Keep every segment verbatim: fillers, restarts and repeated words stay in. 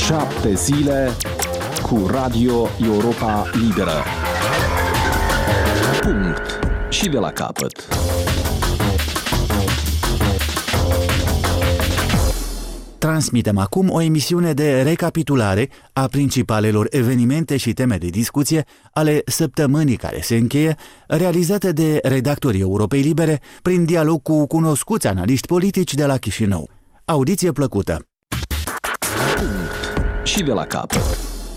Șapte zile cu Radio Europa Liberă. Punct. Și de la capăt. Transmitem acum o emisiune de recapitulare a principalelor evenimente și teme de discuție ale săptămânii care se încheie, realizate de redactorii Europei Libere prin dialog cu cunoscuți analiști politici de la Chișinău. Audiție plăcută! Punct. Și de la capăt.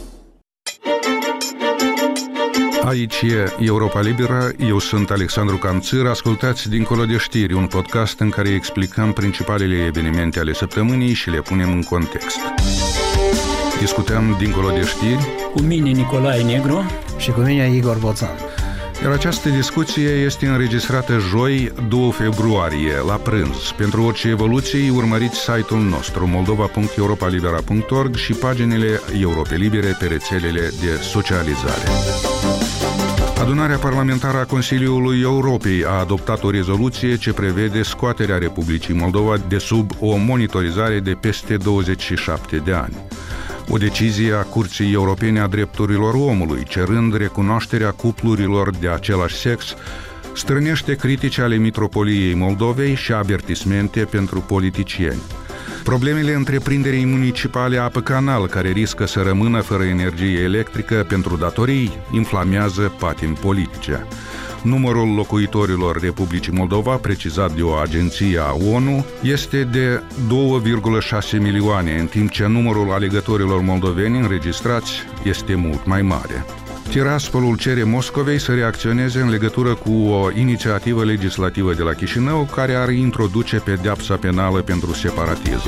Aici e Europa Liberă, eu sunt Alexandru Canțir, ascultați Dincolo de știri, un podcast în care explicăm principalele evenimente ale săptămânii și le punem în context. Discutăm Dincolo de știri cu mine Nicolae Negru și cu mine Igor Boțan. Iar această discuție este înregistrată joi, doi februarie, la prânz. Pentru orice evoluții, urmăriți site-ul nostru moldova punct europa libera punct org și paginile Europei Libere pe rețelele de socializare. Adunarea parlamentară a Consiliului Europei a adoptat o rezoluție ce prevede scoaterea Republicii Moldova de sub o monitorizare de peste douăzeci și șapte de ani. O decizie a Curții Europene a Drepturilor Omului, cerând recunoașterea cuplurilor de același sex, strânește critici ale Mitropoliei Moldovei și avertismente pentru politicieni. Problemele întreprinderii municipale Apă Canal, care riscă să rămână fără energie electrică pentru datorii, inflamează patimi politice. Numărul locuitorilor Republicii Moldova, precizat de o agenție a ONU, este de doi virgulă șase milioane, în timp ce numărul alegătorilor moldoveni înregistrați este mult mai mare. Tiraspolul cere Moscovei să reacționeze în legătură cu o inițiativă legislativă de la Chișinău care ar introduce pedeapsa penală pentru separatism.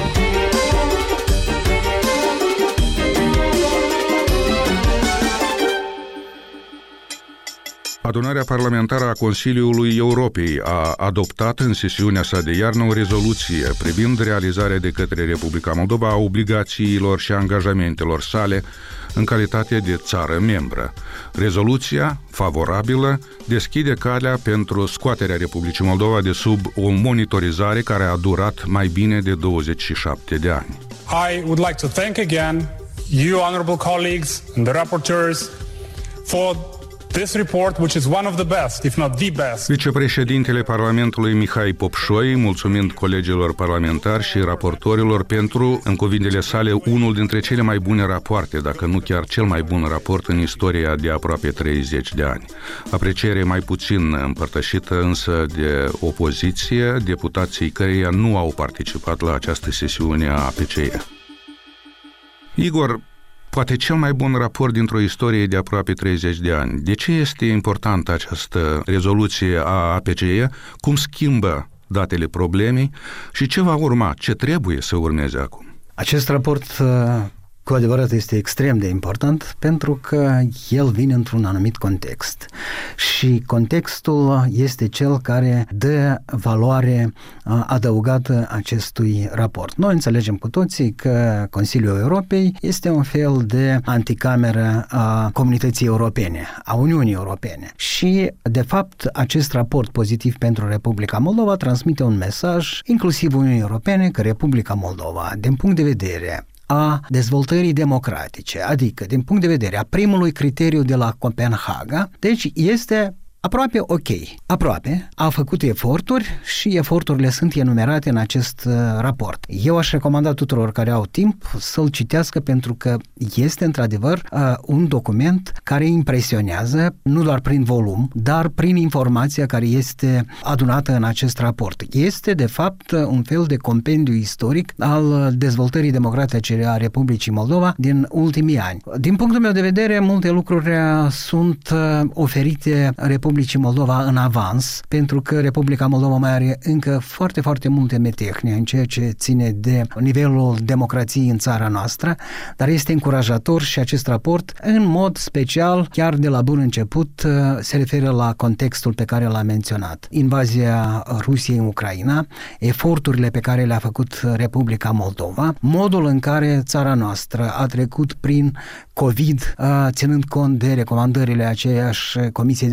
Adunarea parlamentară a Consiliului Europei a adoptat în sesiunea sa de iarnă o rezoluție privind realizarea de către Republica Moldova a obligațiilor și angajamentelor sale în calitate de țară membră. Rezoluția, favorabilă, deschide calea pentru scoaterea Republicii Moldova de sub o monitorizare care a durat mai bine de douăzeci și șapte de ani. I would like to thank again you, honorable colleagues and the rapporteurs, for this report, which is one of the best, if not the best. Vicepreședintele Parlamentului Mihai Popșoi, mulțumind colegilor parlamentari și raportorilor pentru, în cuvintele sale, unul dintre cele mai bune rapoarte, dacă nu chiar cel mai bun raport în istoria de aproape treizeci de ani. Apreciere mai puțin împărtășită însă de opoziție, deputații căreia nu au participat la această sesiune a A P C E. Igor, poate cel mai bun raport dintr-o istorie de aproape treizeci de ani. De ce este importantă această rezoluție a A P C E? Cum schimbă datele problemei? Și ce va urma? Ce trebuie să urmeze acum? Acest raport cu adevărat este extrem de important pentru că el vine într-un anumit context și contextul este cel care dă valoare adăugată acestui raport. Noi înțelegem cu toții că Consiliul Europei este un fel de anticameră a comunității europene, a Uniunii Europene și, de fapt, acest raport pozitiv pentru Republica Moldova transmite un mesaj, inclusiv Uniunii Europene, că Republica Moldova, din punct de vedere a dezvoltării democratice, adică din punct de vedere a primului criteriu de la Copenhaga, deci este aproape ok. Aproape. A făcut eforturi și eforturile sunt enumerate în acest uh, raport. Eu aș recomanda tuturor care au timp să-l citească pentru că este într-adevăr uh, un document care impresionează nu doar prin volum, dar prin informația care este adunată în acest raport. Este de fapt un fel de compendiu istoric al dezvoltării democratice a Republicii Moldova din ultimii ani. Din punctul meu de vedere, multe lucruri sunt uh, oferite Republicii Moldova în avans, pentru că Republica Moldova mai are încă foarte, foarte multe metehne în ceea ce ține de nivelul democrației în țara noastră, dar este încurajator și acest raport, în mod special, chiar de la bun început, se referă la contextul pe care l-am menționat. Invazia Rusiei în Ucraina, eforturile pe care le-a făcut Republica Moldova, modul în care țara noastră a trecut prin COVID, ținând cont de recomandările aceeași Comisiei de la Veneția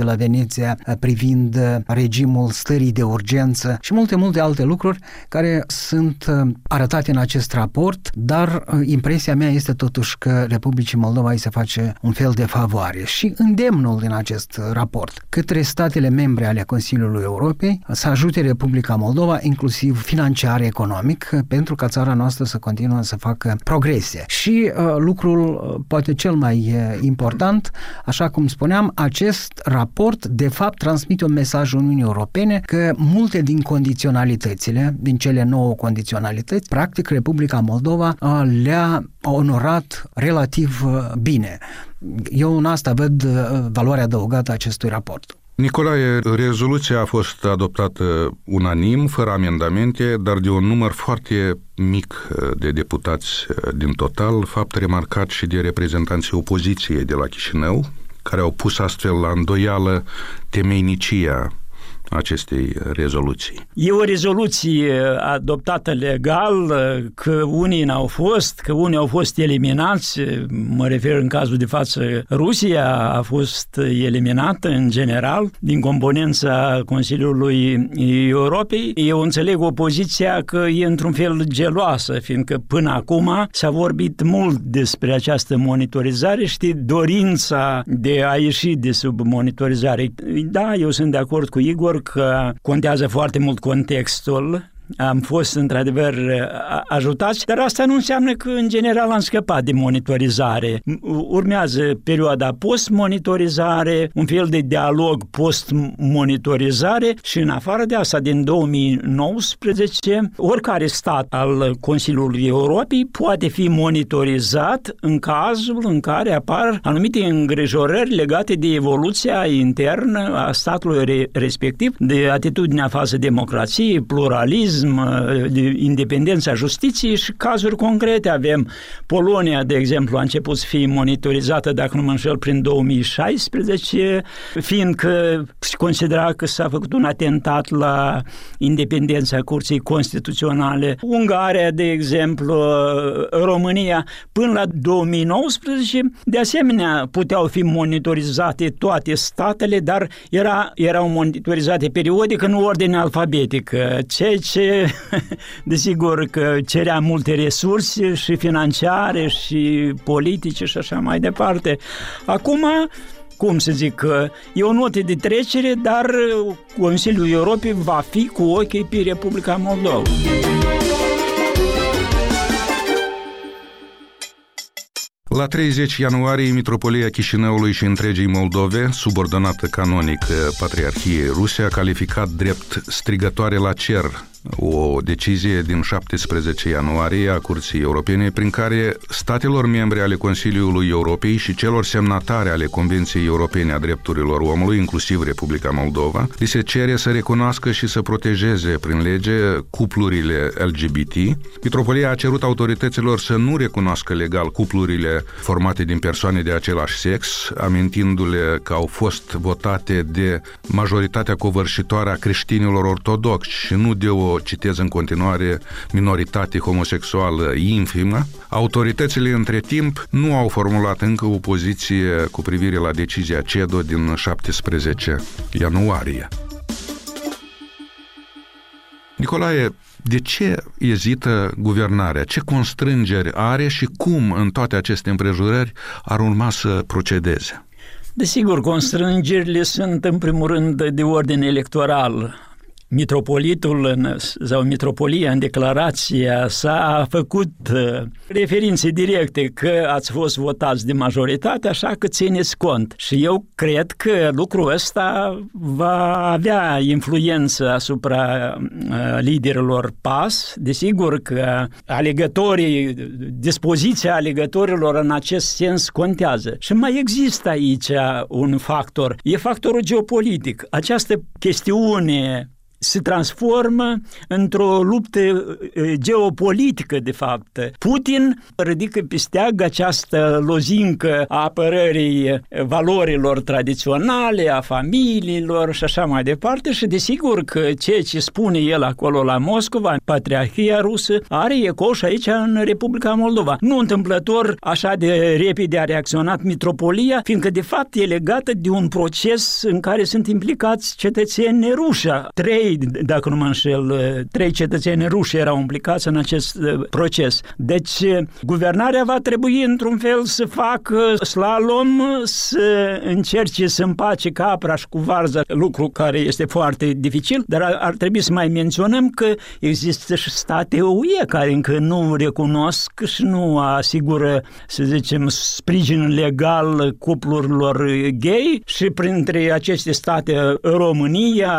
rezoluția privind regimul stării de urgență și multe, multe alte lucruri care sunt arătate în acest raport, dar impresia mea este totuși că Republicii Moldova îi se face un fel de favoare și îndemnul din acest raport către statele membre ale Consiliului Europei să ajute Republica Moldova, inclusiv financiar, economic, pentru ca țara noastră să continue să facă progrese. Și uh, lucrul uh, poate cel mai uh, important, așa cum spuneam, acest raport de fapt transmite un mesaj Uniunii Europene că multe din condiționalitățile, din cele nouă condiționalități, practic Republica Moldova uh, le-a onorat relativ uh, bine. Eu în asta văd uh, valoarea adăugată a acestui raport. Nicolae, rezoluția a fost adoptată unanim, fără amendamente, dar de un număr foarte mic de deputați din total, fapt remarcat și de reprezentanții opoziției de la Chișinău, care au pus astfel la îndoială temeinicia acestei rezoluții. E o rezoluție adoptată legal, că unii n-au fost, că unii au fost eliminați, mă refer în cazul de față, Rusia a fost eliminată în general din componența Consiliului Europei. Eu înțeleg opoziția că e într-un fel geloasă, fiindcă până acum s-a vorbit mult despre această monitorizare și de dorința de a ieși de sub monitorizare. Da, eu sunt de acord cu Igor că contează foarte mult contextul. Am fost într-adevăr ajutați, dar asta nu înseamnă că în general am scăpat de monitorizare. Urmează perioada post-monitorizare, un fel de dialog post-monitorizare și în afară de asta, din două mii nouăsprezece, oricare stat al Consiliului Europei poate fi monitorizat în cazul în care apar anumite îngrijorări legate de evoluția internă a statului respectiv, de atitudinea față democrației, pluralism, de independența justiției și cazuri concrete. Avem Polonia, de exemplu, a început să fie monitorizată, dacă nu mă înșel, prin două mii șaisprezece, fiindcă se considera că s-a făcut un atentat la independența Curții Constituționale. Ungaria, de exemplu, România, până la două mii nouăsprezece, de asemenea, puteau fi monitorizate toate statele, dar era, erau monitorizate periodic în ordine alfabetică, ceea ce desigur că cerea multe resurse și financiare și politice și așa mai departe. Acum, cum să zic, e o notă de trecere, dar Consiliul Europei va fi cu ochii pe Republica Moldova. La treizeci ianuarie, Mitropolia Chișinăului și întregii Moldove, subordonată canonic Patriarhiei Ruse, a calificat drept strigătoare la cer o decizie din șaptesprezece ianuarie a Curții Europene prin care statelor membre ale Consiliului Europei și celor semnatare ale Convenției Europene a Drepturilor Omului, inclusiv Republica Moldova, li se cere să recunoască și să protejeze prin lege cuplurile L G B T. Mitropolia a cerut autorităților să nu recunoască legal cuplurile formate din persoane de același sex, amintindu-le că au fost votate de majoritatea covârșitoare a creștinilor ortodoxi și nu de o, citez în continuare, minoritate homosexuală infimă. Autoritățile între timp nu au formulat încă o poziție cu privire la decizia C E D O din șaptesprezece ianuarie. Nicolae, de ce ezită guvernarea? Ce constrângeri are și cum în toate aceste împrejurări ar urma să procedeze? Desigur, constrângerile sunt în primul rând de ordine electoral. Mitropolitul sau Mitropolia în declarația sa a făcut referințe directe că ați fost votați de majoritate, așa că țineți cont. Și eu cred că lucrul ăsta va avea influență asupra liderilor P A S. Desigur că alegătorii, dispoziția alegătorilor în acest sens contează. Și mai există aici un factor, e factorul geopolitic. Această chestiune se transformă într-o luptă geopolitică, de fapt. Putin ridică pe steag această lozincă a apărării valorilor tradiționale, a familiilor și așa mai departe și desigur că ceea ce spune el acolo la Moscova, Patriarhia Rusă, are ecou și aici în Republica Moldova. Nu întâmplător așa de repede a reacționat mitropolia, fiindcă de fapt e legată de un proces în care sunt implicați cetățeni ruși. Trei, dacă nu mă înșel, trei cetățeni ruși erau implicați în acest proces. Deci, guvernarea va trebui într-un fel să facă slalom, să încerce să împace capra și cu varza, lucru care este foarte dificil, dar ar, ar trebui să mai menționăm că există și state U E care încă nu recunosc și nu asigură, să zicem, sprijin legal cuplurilor gay și printre aceste state România,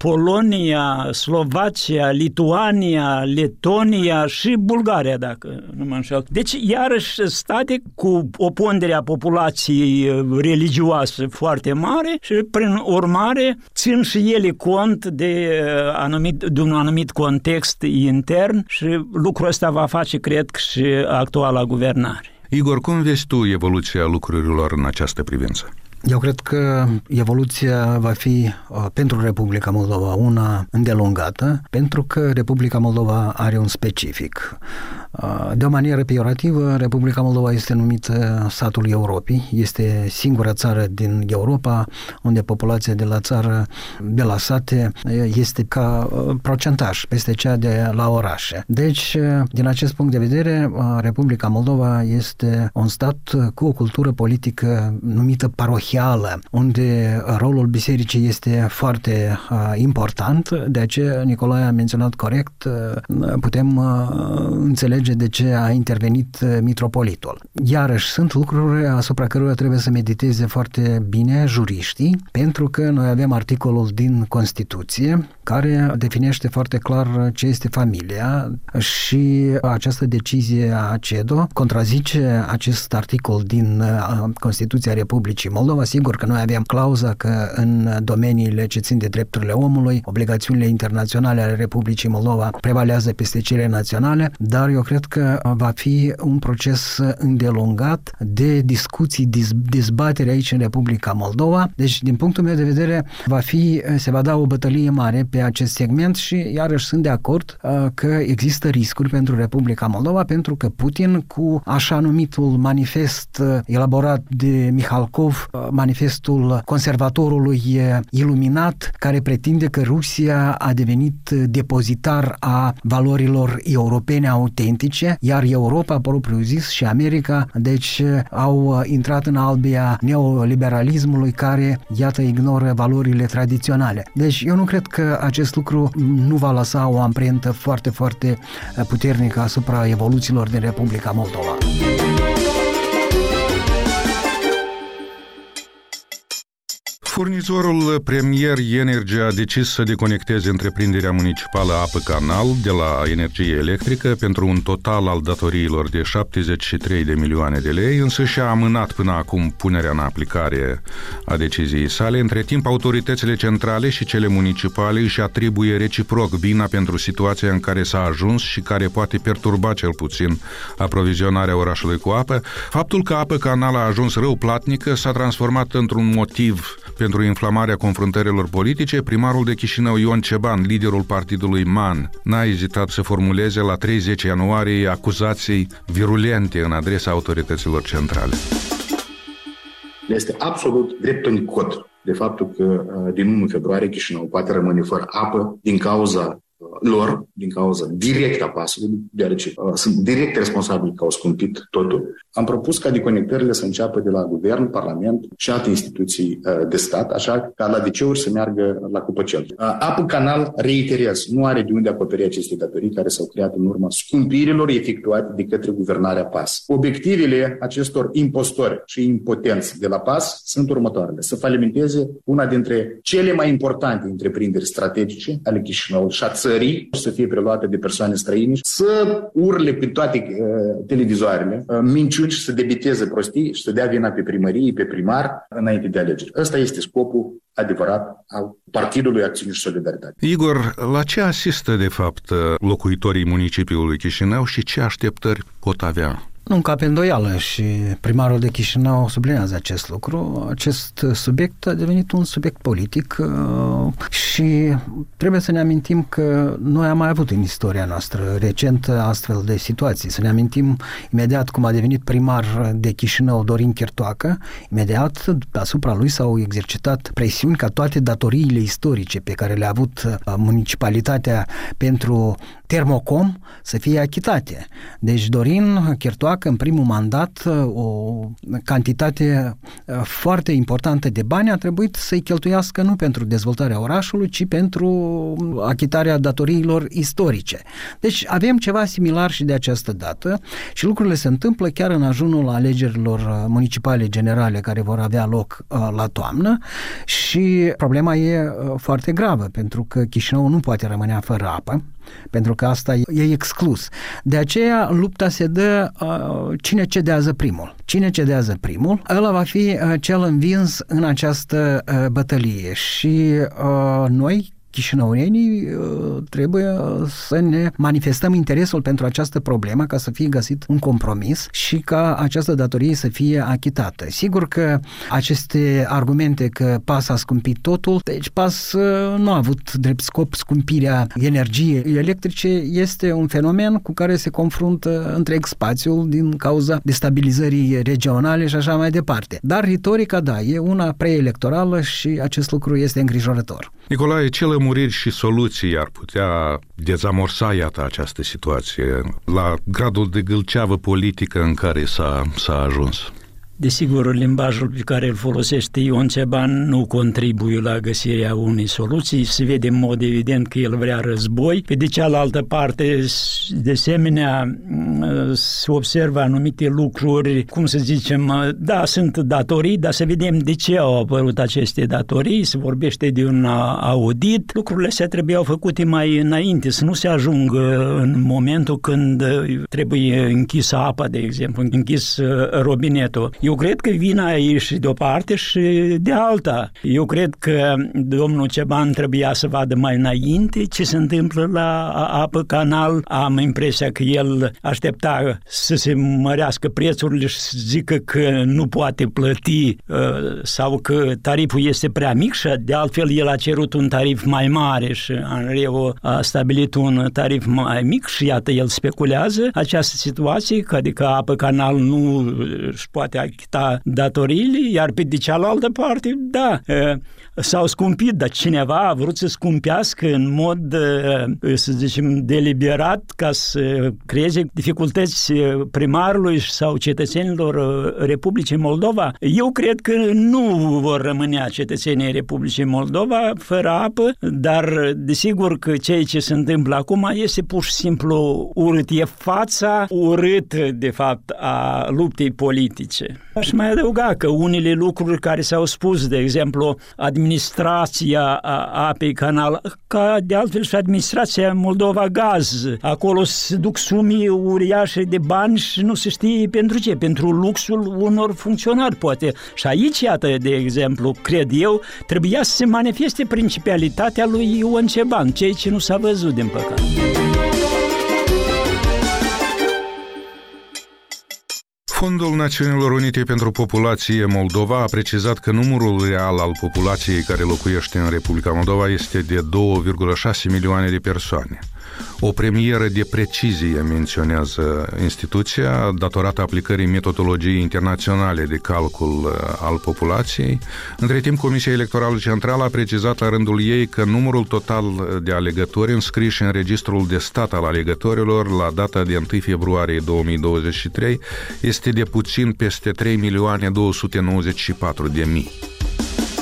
Polonia, Slovacia, Lituania, Letonia și Bulgaria, dacă nu mă înșel. Deci, iarăși, state cu o pondere a populației religioase foarte mare și, prin urmare, țin și ele cont de, anumit, de un anumit context intern și lucrul ăsta va face, cred, și actuala guvernare. Igor, cum vezi tu evoluția lucrurilor în această privință? Eu cred că evoluția va fi pentru Republica Moldova una îndelungată, pentru că Republica Moldova are un specific. De o manieră peiorativă, Republica Moldova este numită satul Europei, este singura țară din Europa unde populația de la țară, de la sate, este ca procentaj peste cea de la orașe. Deci, din acest punct de vedere, Republica Moldova este un stat cu o cultură politică numită parohială, unde rolul bisericii este foarte uh, important, de aceea Nicolae a menționat corect, uh, putem uh, înțelege de ce a intervenit uh, mitropolitul. Iarăși, sunt lucruri asupra cărora trebuie să mediteze foarte bine juriștii, pentru că noi avem articolul din Constituție care definește foarte clar ce este familia și această decizie a C E D O contrazice acest articol din uh, Constituția Republicii Moldova. Sigur că noi avem clauza că în domeniile ce țin de drepturile omului, obligațiunile internaționale ale Republicii Moldova prevalează peste cele naționale, dar eu cred că va fi un proces îndelungat de discuții, dezbatere aici în Republica Moldova. Deci, din punctul meu de vedere, va fi, se va da o bătălie mare pe acest segment și iarăși sunt de acord că există riscuri pentru Republica Moldova, pentru că Putin, cu așa numitul manifest elaborat de Mihalkov, manifestul conservatorului iluminat, care pretinde că Rusia a devenit depozitar a valorilor europene autentice, iar Europa, propriu zis, și America, deci au intrat în albia neoliberalismului care, iată, ignoră valorile tradiționale. Deci eu nu cred că acest lucru nu va lăsa o amprentă foarte, foarte puternică asupra evoluțiilor din Republica Moldova. Furnizorul Premier Energy a decis să deconecteze întreprinderea municipală Apă Canal de la energie electrică pentru un total al datoriilor de șaptezeci și trei de milioane de lei, însă și-a amânat până acum punerea în aplicare a deciziei sale. Între timp, autoritățile centrale și cele municipale își atribuie reciproc vina pentru situația în care s-a ajuns și care poate perturba cel puțin aprovizionarea orașului cu apă. Faptul că Apă Canal a ajuns rău platnică s-a transformat într-un motiv pentru inflamarea confruntărilor politice. Primarul de Chișinău, Ion Ceban, liderul partidului M A N, n-a ezitat să formuleze la treizeci ianuarie acuzații virulente în adresa autorităților centrale. Este absolut drept în cod de faptul că din unu februarie Chișinău poate rămâne fără apă din cauza lor, din cauza directă a pasului, deoarece uh, sunt direct responsabili că au scumpit totul. Am propus ca deconectările să înceapă de la guvern, parlament și alte instituții uh, de stat, așa ca la diceuri să meargă la cupăcel. Uh, Apă Canal, reiterez, nu are de unde acoperi aceste datorii care s-au creat în urma scumpirilor efectuate de către guvernarea P A S. Obiectivele acestor impostori și impotenți de la P A S sunt următoarele: să falimenteze una dintre cele mai importante întreprinderi strategice ale Chișinăului și a țării, țării să fie preluată de persoane străine, să urle pe toate uh, televizoarele uh, minciuni și să debiteze prostii și să dea vina pe primărie, pe primar înainte de alegeri. Ăsta este scopul adevărat al Partidului Acțiune și Solidaritate. Igor, la ce asistă de fapt locuitorii municipiului Chișinău și ce așteptări pot avea? Nu încape îndoială și primarul de Chișinău sublinează acest lucru. Acest subiect a devenit un subiect politic și trebuie să ne amintim că noi am mai avut în istoria noastră recent astfel de situații. Să ne amintim imediat cum a devenit primar de Chișinău Dorin Chirtoacă, imediat asupra lui s-au exercitat presiuni ca toate datoriile istorice pe care le-a avut municipalitatea pentru Termocom să fie achitate. Deci Dorin Chirtoacă în primul mandat o cantitate foarte importantă de bani a trebuit să-i cheltuiască nu pentru dezvoltarea orașului, ci pentru achitarea datoriilor istorice. Deci avem ceva similar și de această dată și lucrurile se întâmplă chiar în ajunul alegerilor municipale generale care vor avea loc la toamnă și problema e foarte gravă pentru că Chișinău nu poate rămâne fără apă, pentru că asta e exclus. De aceea lupta se dă uh, cine cedează primul. Cine cedează primul, ăla va fi uh, cel învins în această uh, bătălie și uh, noi chișinăurenii trebuie să ne manifestăm interesul pentru această problemă ca să fie găsit un compromis și ca această datorie să fie achitată. Sigur că aceste argumente că P A S a scumpit totul, deci P A S nu a avut drept scop scumpirea energiei electrice, este un fenomen cu care se confruntă întreg spațiul din cauza destabilizării regionale și așa mai departe. Dar retorica, da, e una preelectorală și acest lucru este îngrijorător. Nicolae, ce lămuriri și soluții ar putea dezamorsa, iată, această situație la gradul de gâlceavă politică în care s-a, s-a ajuns? Desigur, limbajul pe care îl folosește Ion Ceban nu contribuie la găsirea unei soluții. Se vede în mod evident că el vrea război. Pe de cealaltă parte, de asemenea, se observă anumite lucruri, cum să zicem, da, sunt datorii, dar să vedem de ce au apărut aceste datorii. Se vorbește de un audit. Lucrurile astea trebuiau făcute mai înainte, să nu se ajungă în momentul când trebuie închisă apa, de exemplu, închis robinetul. Eu cred că vina e și de o parte și de alta. Eu cred că domnul Ceban trebuia să vadă mai înainte ce se întâmplă la apă canal. Am impresia că el aștepta să se mărească prețurile și să zică că nu poate plăti sau că tariful este prea mic și de altfel el a cerut un tarif mai mare și Anreu a stabilit un tarif mai mic și iată el speculează această situație, adică apă canal nu își poate achita datoriile, iar pe de cealaltă parte, da, s-au scumpit, dar cineva a vrut să scumpească în mod, să zicem, deliberat ca să creeze dificultăți primarului sau cetățenilor Republicii Moldova. Eu cred că nu vor rămâne cetățenii Republicii Moldova fără apă, dar desigur că ceea ce se întâmplă acum este pur și simplu urât. E fața urâtă, de fapt, a luptei politice. Aș mai adăuga că unele lucruri care s-au spus, de exemplu, administrația apei canal, ca de altfel și administrația Moldova Gaz, acolo se duc sume uriașe de bani și nu se știe pentru ce, pentru luxul unor funcționari, poate. Și aici, iată, de exemplu, cred eu, trebuia să se manifeste principalitatea lui Ion Ceban, ceea ce nu s-a văzut, din păcate. Fondul Națiunilor Unite pentru Populație Moldova a precizat că numărul real al populației care locuiește în Republica Moldova este de două virgulă șase milioane de persoane. O premieră de precizie, menționează instituția, datorată aplicării metodologiei internaționale de calcul al populației. Între timp, Comisia Electorală Centrală a precizat la rândul ei că numărul total de alegători înscriși în Registrul de Stat al alegătorilor la data de întâi februarie două mii douăzeci și trei este de puțin peste trei milioane două sute nouăzeci și patru de mii.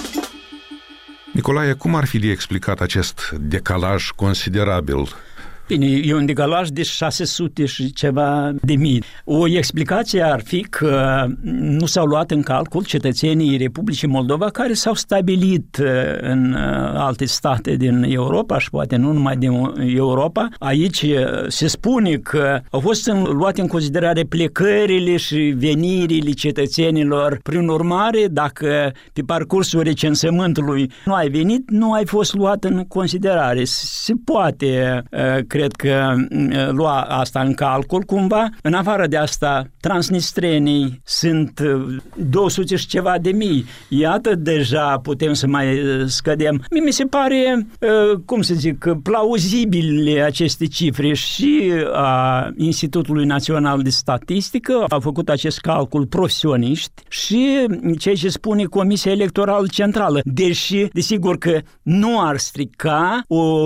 Nicolae, cum ar fi de explicat acest decalaj considerabil? Bine, e un decalaj de șase sute și ceva de mii. O explicație ar fi că nu s-au luat în calcul cetățenii Republicii Moldova care s-au stabilit în alte state din Europa și poate nu numai din Europa. Aici se spune că au fost luate în considerare plecările și venirile cetățenilor. Prin urmare, dacă pe parcursul recensământului nu ai venit, nu ai fost luat în considerare. Se poate, cred că, lua asta în calcul cumva. În afară de asta, transnistrenii sunt două sute și ceva de mii. Iată, deja putem să mai scădem. Mie mi se pare, cum să zic, plauzibile aceste cifre și a Institutului Național de Statistică au făcut acest calcul profesioniști și ceea ce spune Comisia Electorală Centrală. Deși, desigur că nu ar strica o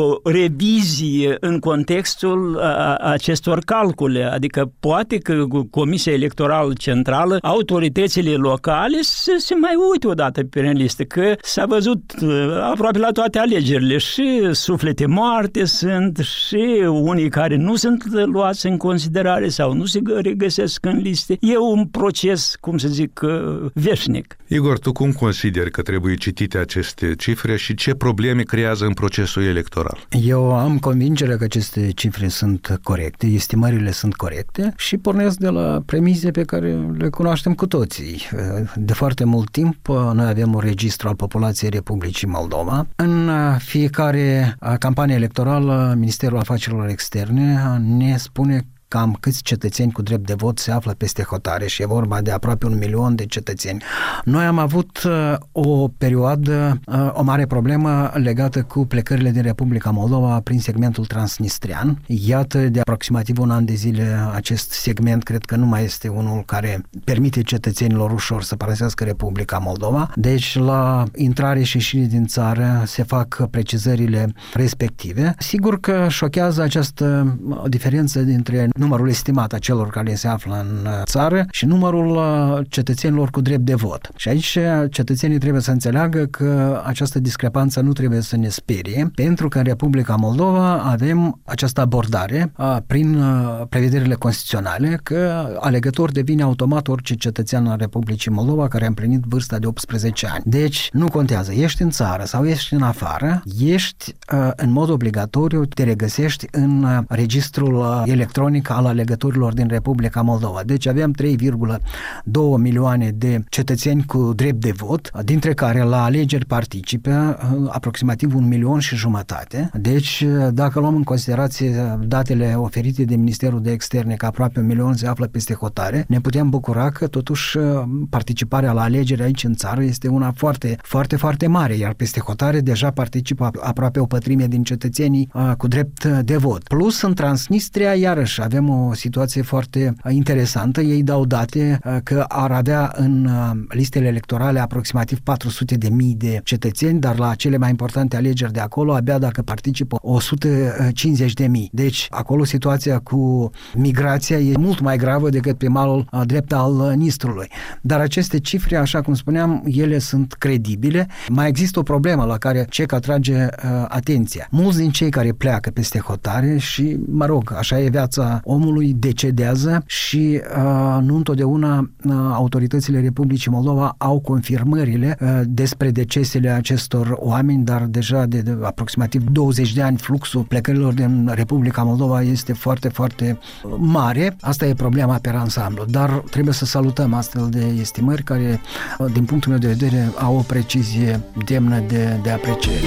revizie în contextul acestor calcule. Adică poate că Comisia Electorală Centrală, autoritățile locale să se mai uite odată pe listă, că s-a văzut aproape la toate alegerile și suflete moarte sunt și unii care nu sunt luați în considerare sau nu se regăsesc în liste. E un proces, cum să zic, veșnic. Igor, tu cum consideri că trebuie citite aceste cifre și ce probleme creează în procesul electoral? Eu am convingerea că aceste cifre sunt corecte, estimările sunt corecte și pornesc de la premize pe care le cunoaștem cu toții. De foarte mult timp noi avem un registru al populației Republicii Moldova. În fiecare campanie electorală, Ministerul Afacerilor Externe ne spune cam câți cetățeni cu drept de vot se află peste hotare și e vorba de aproape un milion de cetățeni. Noi am avut uh, o perioadă, uh, o mare problemă legată cu plecările din Republica Moldova prin segmentul transnistrian. Iată, de aproximativ un an de zile acest segment cred că nu mai este unul care permite cetățenilor ușor să părăsească Republica Moldova. Deci la intrare și ieșire din țară se fac precizările respective. Sigur că șochează această diferență dintre numărul estimat a celor care se află în țară și numărul cetățenilor cu drept de vot. Și aici cetățenii trebuie să înțeleagă că această discrepanță nu trebuie să ne sperie, pentru că în Republica Moldova avem această abordare prin prevederile constituționale că alegător devine automat orice cetățean al Republicii Moldova care a împlinit vârsta de optsprezece ani. Deci nu contează, ești în țară sau ești în afară, ești în mod obligatoriu, te regăsești în registrul electronic al alegătorilor din Republica Moldova. Deci avem trei virgulă doi milioane de cetățeni cu drept de vot, dintre care la alegeri participă aproximativ un milion și jumătate. Deci, dacă luăm în considerație datele oferite de Ministerul de Externe, că aproape un milion se află peste hotare, ne putem bucura că totuși participarea la alegeri aici în țară este una foarte, foarte, foarte mare, iar peste hotare deja participă aproape o pătrime din cetățenii cu drept de vot. Plus, în Transnistria, iarăși, avem o situație foarte interesantă. Ei dau date că ar avea în listele electorale aproximativ patru sute de mii de cetățeni, dar la cele mai importante alegeri de acolo, abia dacă participă o sută cincizeci de mii. Deci, acolo situația cu migrația e mult mai gravă decât pe malul drept al Nistrului. Dar aceste cifre, așa cum spuneam, ele sunt credibile. Mai există o problemă la care C E C atrage uh, atenția. Mulți din cei care pleacă peste hotare și, mă rog, așa e viața omului, decedează și uh, nu întotdeauna uh, autoritățile Republicii Moldova au confirmările uh, despre decesele acestor oameni, dar deja de, de aproximativ douăzeci de ani fluxul plecărilor din Republica Moldova este foarte, foarte mare. Asta e problema pe ansamblu, dar trebuie să salutăm astfel de estimări care, uh, din punctul meu de vedere, au o precizie demnă de, de apreciere.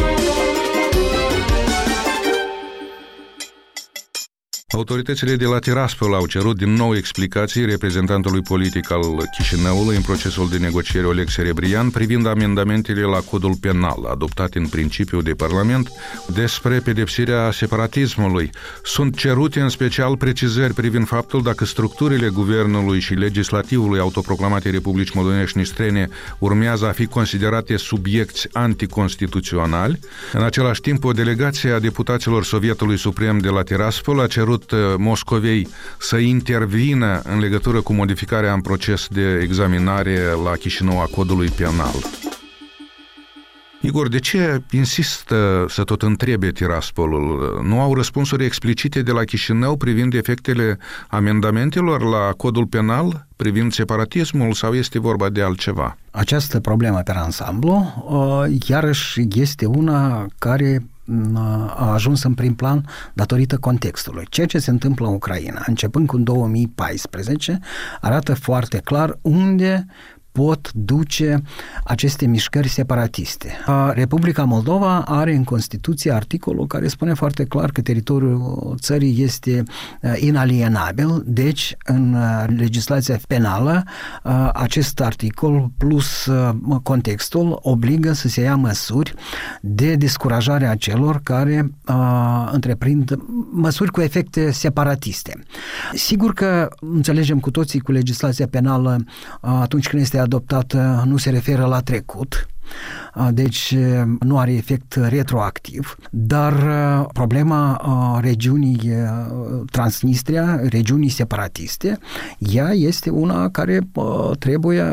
Autoritățile de la Tiraspol au cerut din nou explicații reprezentantului politic al Chișinăului în procesul de negociere Oleg Serebrian privind amendamentele la codul penal adoptat în principiu de Parlament despre pedepsirea separatismului. Sunt cerute în special precizări privind faptul dacă structurile guvernului și legislativului autoproclamate Republici Moldovenești Nistrene urmează a fi considerate subiecti anticonstituționali. În același timp, o delegație a deputaților Sovietului Suprem de la Tiraspol a cerut Moscovei să intervină în legătură cu modificarea în proces de examinare la Chișinău a codului penal. Igor, de ce insistă să tot întrebe Tiraspolul? Nu au răspunsuri explicite de la Chișinău privind efectele amendamentelor la codul penal, privind separatismul, sau este vorba de altceva? Această problemă pe ansamblu, iarăși, este una care a ajuns în prim plan datorită contextului. Ceea ce se întâmplă în Ucraina, începând cu două mii paisprezece, arată foarte clar unde pot duce aceste mișcări separatiste. Republica Moldova are în Constituție articolul care spune foarte clar că teritoriul țării este inalienabil, deci în legislația penală acest articol plus contextul obligă să se ia măsuri de descurajare a celor care întreprind măsuri cu efecte separatiste. Sigur că înțelegem cu toții cu legislația penală atunci când este adoptată nu se referă la trecut, deci nu are efect retroactiv, dar problema regiunii Transnistria, regiunii separatiste, ea este una care trebuie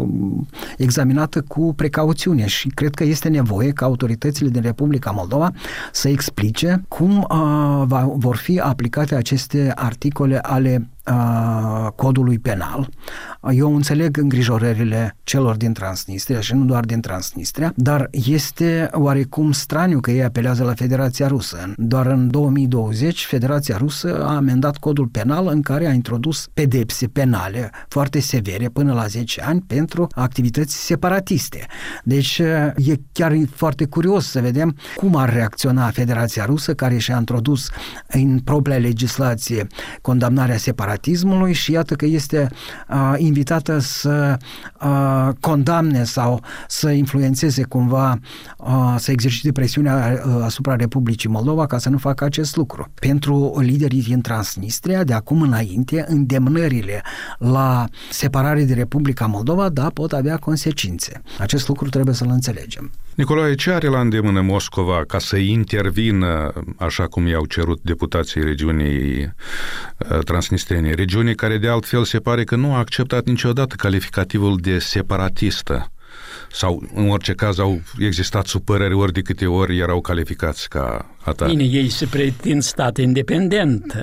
examinată cu precauțiune și cred că este nevoie ca autoritățile din Republica Moldova să explice cum vor fi aplicate aceste articole ale codului penal. Eu înțeleg îngrijorările celor din Transnistria și nu doar din Transnistria, dar este oarecum straniu că ei apelează la Federația Rusă. Doar în două mii douăzeci Federația Rusă a amendat codul penal în care a introdus pedepse penale foarte severe, până la zece ani, pentru activități separatiste. Deci e chiar foarte curios să vedem cum ar reacționa Federația Rusă, care și-a introdus în propria legislație condamnarea separatismului și iată că este uh, invitată să uh, condamne sau să influențeze cumva, uh, să exercite presiunea uh, asupra Republicii Moldova ca să nu facă acest lucru. Pentru liderii din Transnistria, de acum înainte, îndemnările la separare de Republica Moldova, da, pot avea consecințe. Acest lucru trebuie să-l înțelegem. Nicolae, ce are la îndemână Moscova ca să intervină, așa cum i-au cerut deputații regiunii uh, transnistrene, regiunii care de altfel se pare că nu a acceptat niciodată calificativul de separatistă? Sau, în orice caz, au existat supărări ori de câte ori erau calificați ca atare? Bine, ei se pretind stat independent.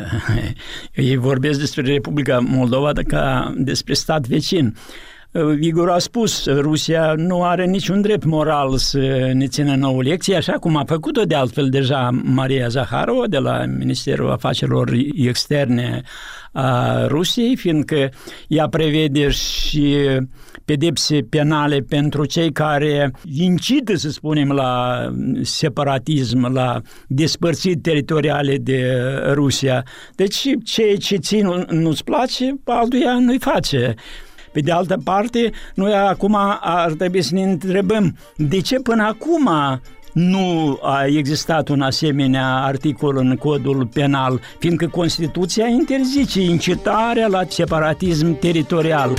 Ei vorbesc despre Republica Moldova ca despre stat vecin. Igor a spus, Rusia nu are niciun drept moral să ne țină nouă lecție, așa cum a făcut-o de altfel deja Maria Zaharova de la Ministerul Afacerilor Externe a Rusiei, fiindcă ea prevede și pedepse penale pentru cei care incită, să spunem, la separatism, la despărțiri teritoriale de Rusia. Deci ceea ce ție nu-ți place, altuia nu-i face. Pe de altă parte, noi acum ar trebui să ne întrebăm de ce până acum nu a existat un asemenea articol în codul penal, fiindcă Constituția interzice incitarea la separatism teritorial.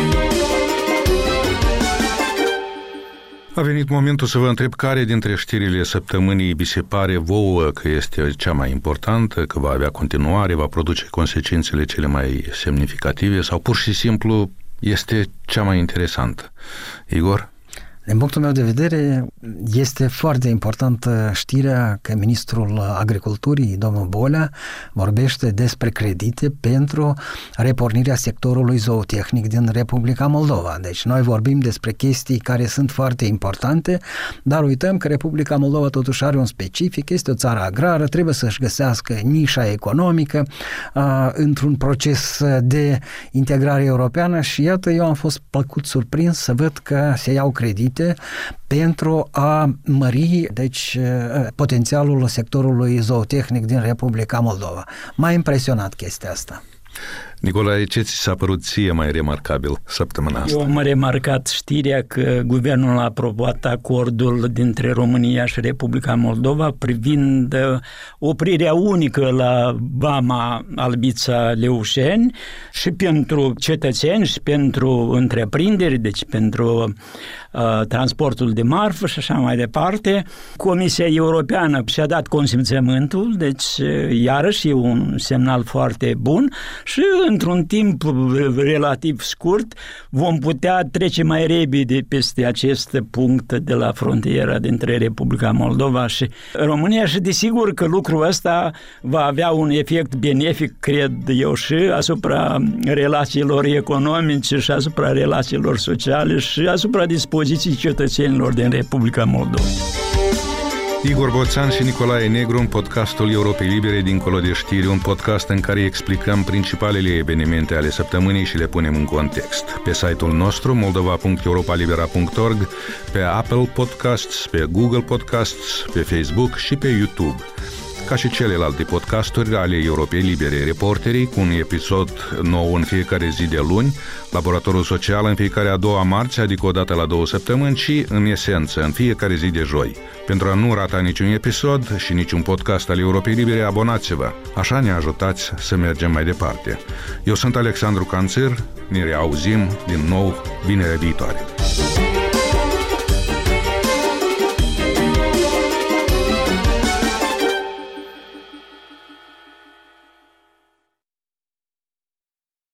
A venit momentul să vă întreb care dintre știrile săptămânii vi se pare vouă că este cea mai importantă, că va avea continuare, va produce consecințele cele mai semnificative sau pur și simplu este cea mai interesantă. Igor? Din punctul meu de vedere, este foarte importantă știrea că ministrul Agriculturii, domnul Bolea, vorbește despre credite pentru repornirea sectorului zootehnic din Republica Moldova. Deci noi vorbim despre chestii care sunt foarte importante, dar uităm că Republica Moldova totuși are un specific, este o țară agrară, trebuie să-și găsească nișa economică uh, într-un proces de integrare europeană și iată, eu am fost plăcut surprins să văd că se iau credite pentru a mări, deci, potențialul sectorului zootehnic din Republica Moldova. M-a impresionat chestia asta. Nicolae, ce ți s-a părut ție mai remarcabil săptămâna asta? Eu am remarcat știrea că guvernul a aprobat acordul dintre România și Republica Moldova privind oprirea unică la vama Albița-Leușeni și pentru cetățeni și pentru întreprinderi, deci pentru uh, transportul de marfă și așa mai departe. Comisia Europeană și-a dat consimțământul, deci iarăși e un semnal foarte bun și într-un timp relativ scurt vom putea trece mai repede peste acest punct de la frontiera dintre Republica Moldova și România și desigur că lucrul ăsta va avea un efect benefic, cred eu, și asupra relațiilor economice și asupra relațiilor sociale și asupra dispoziției cetățenilor din Republica Moldova. Igor Boțan și Nicolae Negru în podcastul Europei Libere Dincolo de știri, un podcast în care explicăm principalele evenimente ale săptămânii și le punem în context. Pe site-ul nostru moldova punct europa libera punct org, pe Apple Podcasts, pe Google Podcasts, pe Facebook și pe YouTube. Ca și celelalte podcasturi ale Europei Libere, Reporterii cu un episod nou în fiecare zi de luni, Laboratorul Social în fiecare a doua marți, adică o dată la două săptămâni și, în esență, în fiecare zi de joi. Pentru a nu rata niciun episod și niciun podcast al Europei Libere, abonați-vă. Așa ne ajutați să mergem mai departe. Eu sunt Alexandru Canțir, ne reauzim din nou vinerea viitoare.